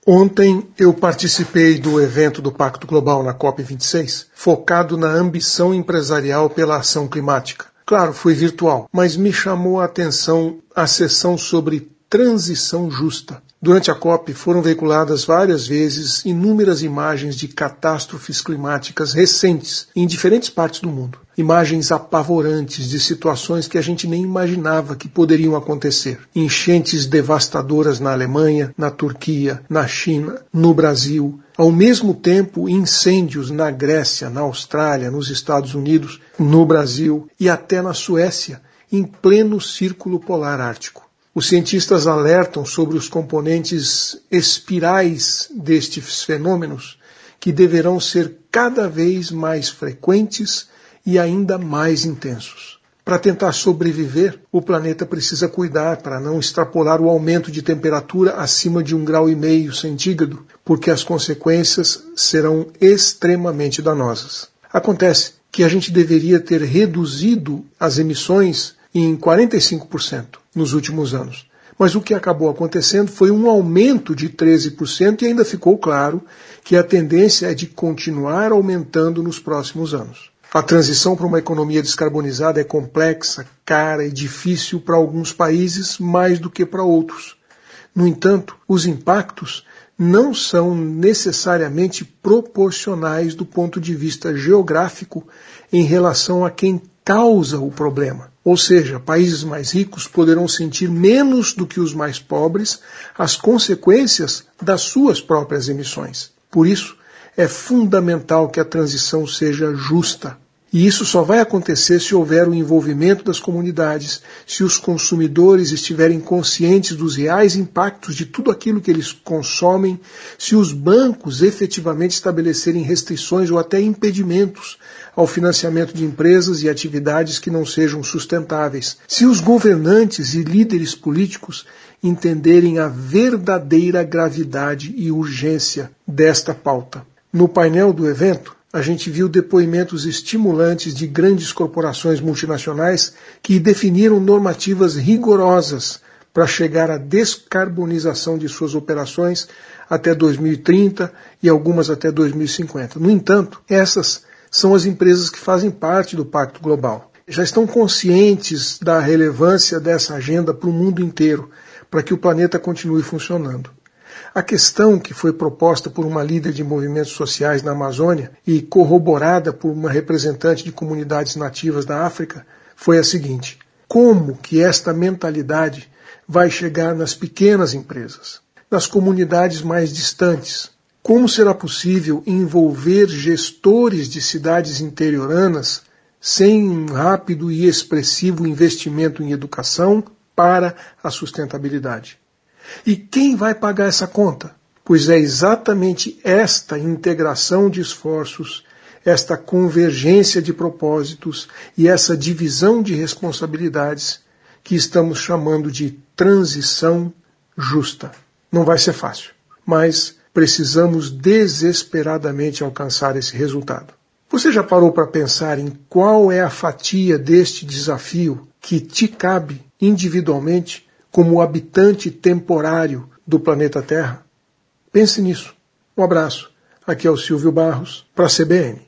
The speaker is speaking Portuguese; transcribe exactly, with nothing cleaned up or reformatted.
Ontem eu participei do evento do Pacto Global na COP vinte e seis, focado na ambição empresarial pela ação climática. Claro, foi virtual, mas me chamou a atenção a sessão sobre transição justa. Durante a COP foram veiculadas várias vezes inúmeras imagens de catástrofes climáticas recentes em diferentes partes do mundo. Imagens apavorantes de situações que a gente nem imaginava que poderiam acontecer. Enchentes devastadoras na Alemanha, na Turquia, na China, no Brasil. Ao mesmo tempo, incêndios na Grécia, na Austrália, nos Estados Unidos, no Brasil e até na Suécia, em pleno círculo polar ártico. Os cientistas alertam sobre os componentes espirais destes fenômenos, que deverão ser cada vez mais frequentes e ainda mais intensos. Para tentar sobreviver, o planeta precisa cuidar para não extrapolar o aumento de temperatura acima de um grau e meio centígrado, porque as consequências serão extremamente danosas. Acontece que a gente deveria ter reduzido as emissões em quarenta e cinco por cento nos últimos anos. Mas o que acabou acontecendo foi um aumento de treze por cento e ainda ficou claro que a tendência é de continuar aumentando nos próximos anos. A transição para uma economia descarbonizada é complexa, cara e difícil para alguns países mais do que para outros. No entanto, os impactos não são necessariamente proporcionais do ponto de vista geográfico em relação a quem causa o problema. Ou seja, países mais ricos poderão sentir menos do que os mais pobres as consequências das suas próprias emissões. Por isso, é fundamental que a transição seja justa. E isso só vai acontecer se houver o envolvimento das comunidades, se os consumidores estiverem conscientes dos reais impactos de tudo aquilo que eles consomem, se os bancos efetivamente estabelecerem restrições ou até impedimentos ao financiamento de empresas e atividades que não sejam sustentáveis, se os governantes e líderes políticos entenderem a verdadeira gravidade e urgência desta pauta. No painel do evento, a gente viu depoimentos estimulantes de grandes corporações multinacionais que definiram normativas rigorosas para chegar à descarbonização de suas operações até dois mil e trinta e algumas até dois mil e cinquenta. No entanto, essas são as empresas que fazem parte do Pacto Global. Já estão conscientes da relevância dessa agenda para o mundo inteiro, para que o planeta continue funcionando. A questão que foi proposta por uma líder de movimentos sociais na Amazônia e corroborada por uma representante de comunidades nativas da África foi a seguinte: como que esta mentalidade vai chegar nas pequenas empresas, nas comunidades mais distantes? Como será possível envolver gestores de cidades interioranas sem um rápido e expressivo investimento em educação para a sustentabilidade? E quem vai pagar essa conta? Pois é exatamente esta integração de esforços, esta convergência de propósitos e essa divisão de responsabilidades que estamos chamando de transição justa. Não vai ser fácil, mas precisamos desesperadamente alcançar esse resultado. Você já parou para pensar em qual é a fatia deste desafio que te cabe individualmente como habitante temporário do planeta Terra? Pense nisso. Um abraço. Aqui é o Silvio Barros, para a C B N.